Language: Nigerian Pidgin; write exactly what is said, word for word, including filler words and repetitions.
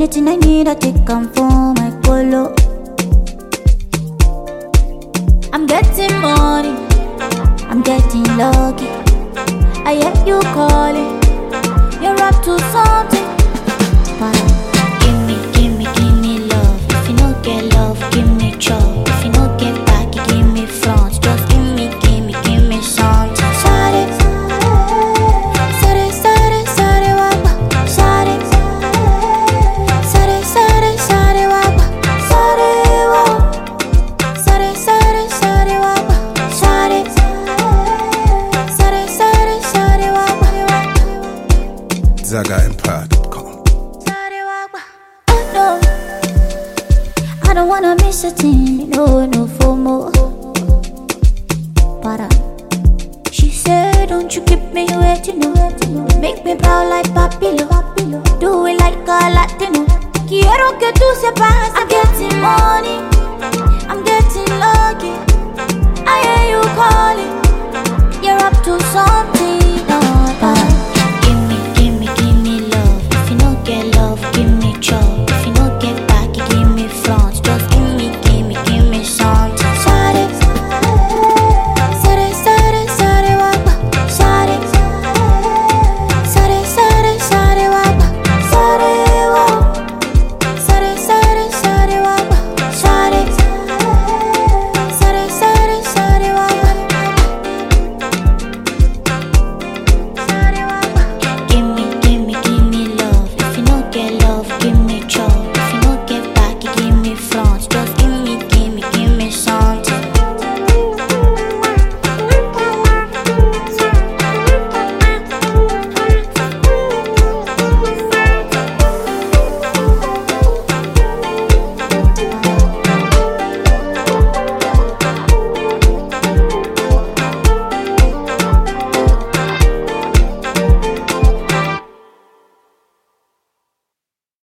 Anything I need, I take come for my colo. I'm getting money, I'm getting lucky. I hear you calling, you're up to something. But give me, give me, give me love. If you don't get love, give me chop. If you don't get back, you give me front. Just give me, give me, give me something. Sorry, sorry, sorry, sorry, wapa. Sorry, sorry, sorry, sorry, wapa. Sorry, wapa. Sorry, sorry, sorry, wapa. Sorry, sorry, sorry, sorry, wapa. Zaga Empire dot com. Oh no, I don't wanna miss a thing, no, no FOMO. But uh, she said, don't you keep me waiting, no. Make me proud like Papilo, do it like a Latino. Quiero que tú sepas, I'm getting money, I'm getting lucky. I hear you calling, you're up to something.